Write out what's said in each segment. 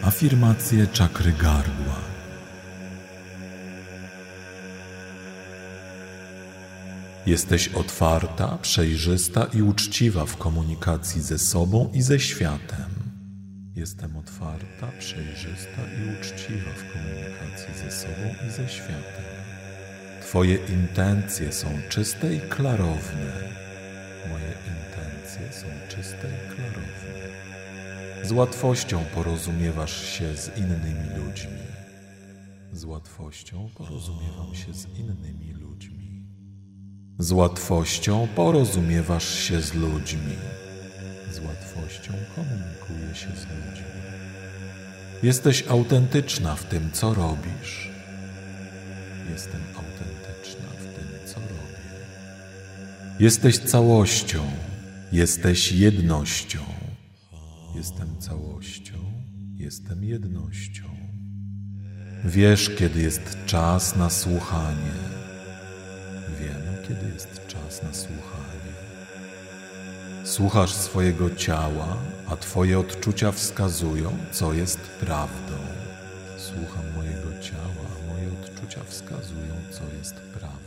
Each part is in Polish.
Afirmacje czakry gardła. Jesteś otwarta, przejrzysta i uczciwa w komunikacji ze sobą i ze światem. Jestem otwarta, przejrzysta i uczciwa w komunikacji ze sobą i ze światem. Twoje intencje są czyste i klarowne. Moje intencje są czyste i klarowne. Z łatwością porozumiewasz się z innymi ludźmi. Z łatwością porozumiewam się z innymi ludźmi. Z łatwością porozumiewasz się z ludźmi. Z łatwością komunikuję się z ludźmi. Jesteś autentyczna w tym, co robisz. Jestem autentyczna w tym, co robię. Jesteś całością. Jesteś jednością. Jestem całością. Jestem jednością. Wiesz, kiedy jest czas na słuchanie. Wiem, kiedy jest czas na słuchanie. Słuchasz swojego ciała, a Twoje odczucia wskazują, co jest prawdą. Słucham mojego ciała, a moje odczucia wskazują, co jest prawdą.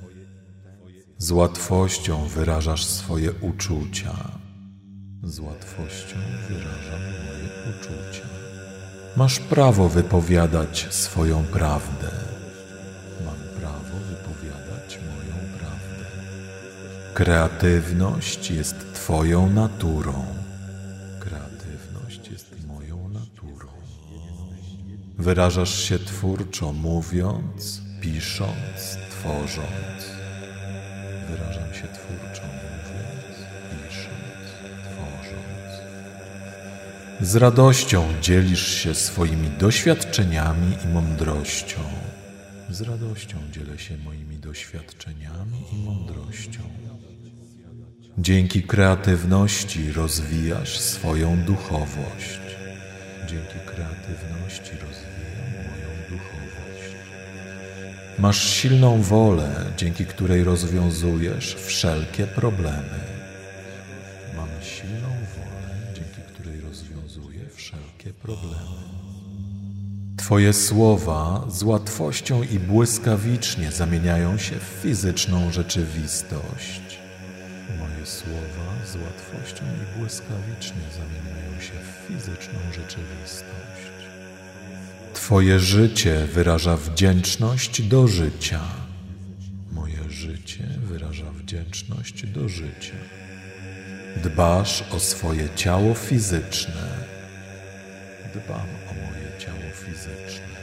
Z łatwością wyrażasz swoje uczucia. Z łatwością wyrażam moje uczucia. Masz prawo wypowiadać swoją prawdę. Mam prawo wypowiadać moją prawdę. Kreatywność jest Twoją naturą. Kreatywność jest moją naturą. Wyrażasz się twórczo, mówiąc, pisząc, tworząc. Wyrażam się twórczo, mówiąc, pisząc, tworząc. Z radością dzielisz się swoimi doświadczeniami i mądrością. Z radością dzielę się moimi doświadczeniami i mądrością. Dzięki kreatywności rozwijasz swoją duchowość. Dzięki kreatywności rozwijam moją duchowość. Masz silną wolę, dzięki której rozwiązujesz wszelkie problemy. Mam silną wolę, dzięki której rozwiązuję wszelkie problemy. Twoje słowa z łatwością i błyskawicznie zamieniają się w fizyczną rzeczywistość. Moje słowa z łatwością i błyskawicznie zamieniają się w fizyczną rzeczywistość. Twoje życie wyraża wdzięczność do życia. Moje życie wyraża wdzięczność do życia. Dbasz o swoje ciało fizyczne. Dbam o moje ciało fizyczne.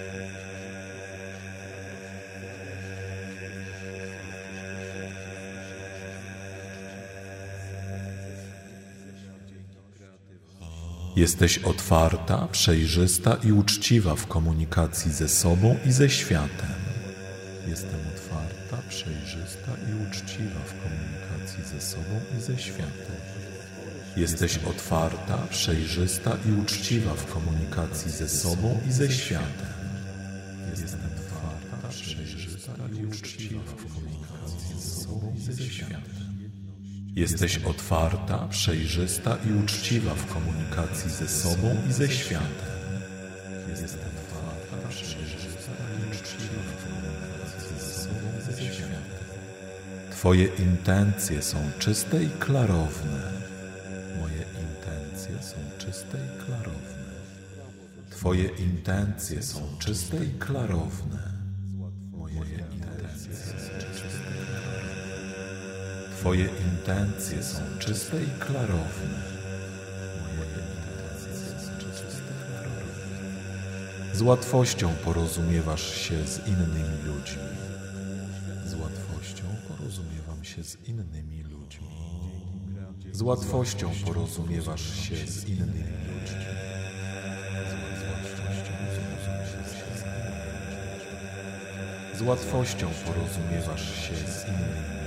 Jesteś otwarta, przejrzysta i uczciwa w komunikacji ze sobą i ze światem. Jestem otwarta, przejrzysta i uczciwa w komunikacji ze sobą i ze światem. Jesteś otwarta, przejrzysta i uczciwa w komunikacji ze sobą i ze światem. Jestem otwarta, przejrzysta i uczciwa w komunikacji ze sobą i ze światem. Jesteś otwarta, przejrzysta i uczciwa w komunikacji ze sobą i ze światem. Jestem otwarta, przejrzysta i uczciwa w komunikacji ze sobą i ze światem. Twoje intencje są czyste i klarowne. Moje intencje są czyste i klarowne. Twoje intencje są czyste i klarowne. Moje intencje są czyste i klarowne. Twoje intencje są czyste i klarowne. Moje intencje są czyste i klarowne. Z łatwością porozumiewasz się z innymi ludźmi. Z łatwością porozumiewam się z innymi ludźmi. Z łatwością porozumiewasz się z innymi ludźmi. Z łatwością porozumiewasz się z innymi ludźmi.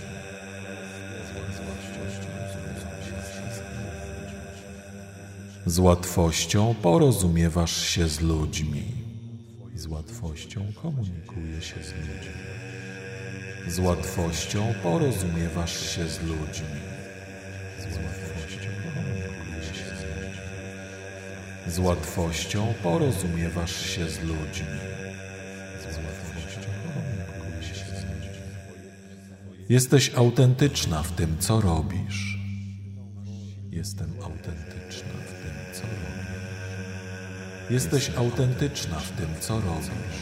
Z łatwością porozumiewasz się z ludźmi. Z łatwością komunikuje się z ludźmi. Z łatwością porozumiewasz się z ludźmi. Z łatwością komunikuje się z ludźmi. Z łatwością porozumiewasz się z ludźmi. Jesteś autentyczna w tym, co robisz. Jestem autentyczna w tym, co robisz. Jesteś autentyczna w tym, co robisz.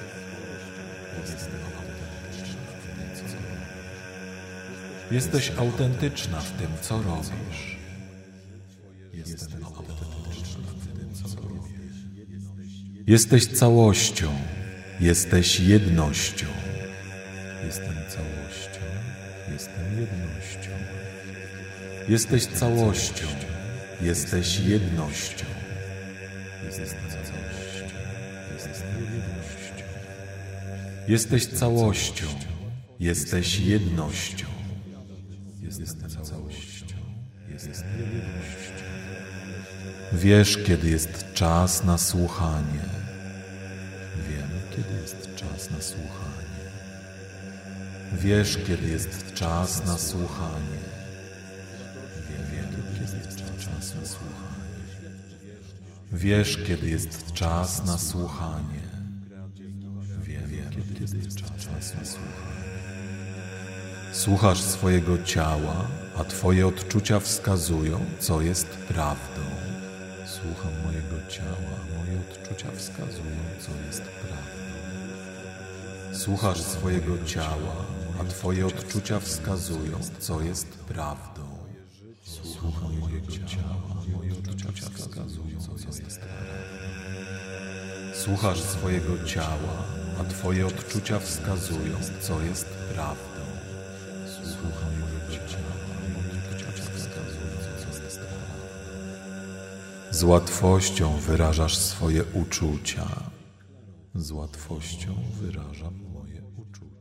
Jesteś autentyczna w tym, co robisz. Jestem autentyczna w tym, co robisz. Jesteś całością. Jesteś jednością. Jestem całością. Jestem jednością. Jesteś całością. Jesteś jednością. Jestem całością. Jestem jednością. Jesteś całością. Jesteś jednością. Jestem całością. Jestem jednością. Wiesz, kiedy jest czas na słuchanie. Wiem, kiedy jest czas na słuchanie. Wiesz, kiedy jest czas na słuchanie. Wiem, kiedy jest czas na słuchanie. Wiesz, kiedy jest czas na słuchanie. Wiem, kiedy jest czas na słuchanie. Słuchasz swojego ciała, a twoje odczucia wskazują, co jest prawdą. Słucham mojego ciała, a moje odczucia wskazują, co jest prawdą. Słuchasz swojego ciała, a twoje odczucia wskazują, co jest prawdą. Słucham mojego ciała, a moje odczucia wskazują, co jest prawdą. Słuchasz swojego ciała, a twoje odczucia wskazują, co jest prawdą. Słucham mojego ciała, a moje odczucia wskazują, co jest prawdą. Z łatwością wyrażasz swoje uczucia. Z łatwością wyrażam moje uczucia.